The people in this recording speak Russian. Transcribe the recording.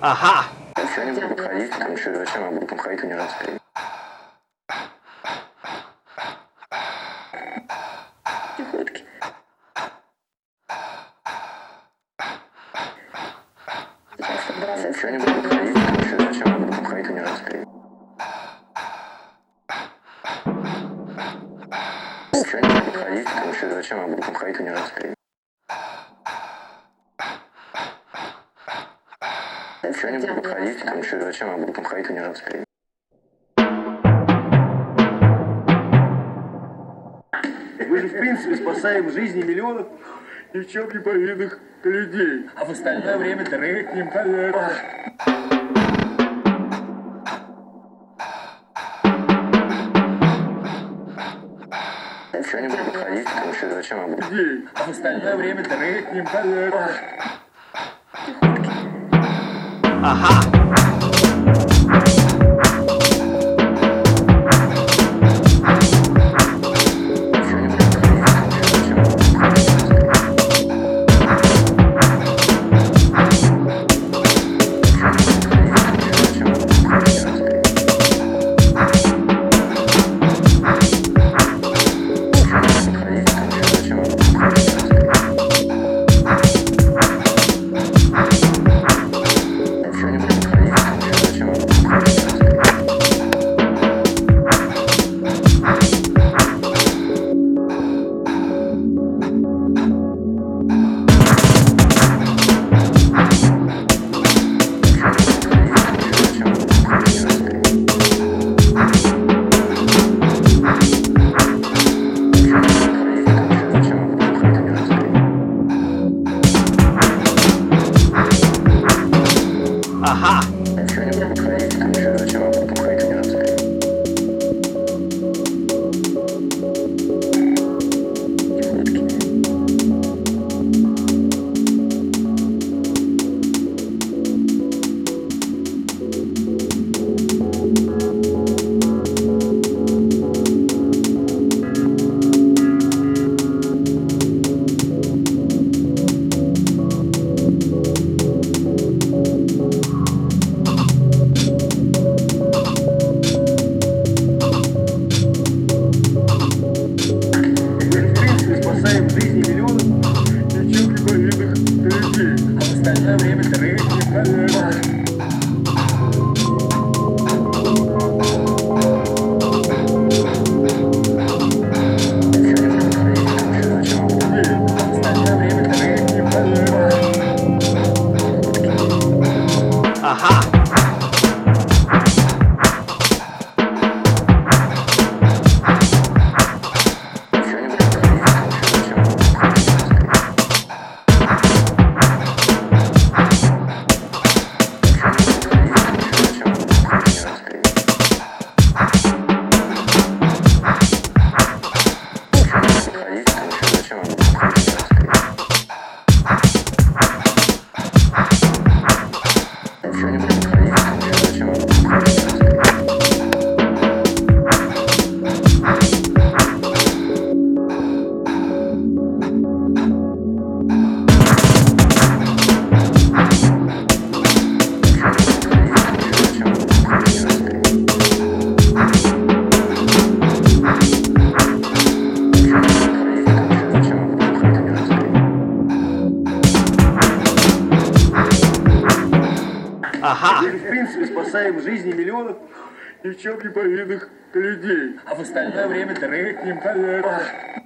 Ага. Все, я не буду подходить, потому что зачем я буду подходить, унижаться перед ним? Тихотки. Сейчас отбрасывай. Все, я не буду подходить, потому что зачем я буду подходить, унижаться перед ним? Все, я не буду подходить, потому что зачем я буду подходить, унижаться перед ним? Все, я не буду подходить, потому что зачем я буду подходить, унижаться перед ним? Мы же, в принципе, спасаем жизни миллионов ни в чем не повинных людей. А в остальное время дрыхнем, конечно. Все, я не буду подходить, потому что зачем я буду... А в остальное время дрыхнем, конечно. Ага. Ага. Все, я не буду подходить, потому что зачем я буду подходить, унижаться перед ним? Спасаем жизни миллионов ни в чем не повинных людей. А в остальное время дрыхнем, конечно. Ага. Ага. Мы же, в принципе, спасаем жизни миллионов ни в чем не повинных людей. А в остальное время дрыхнем, конечно.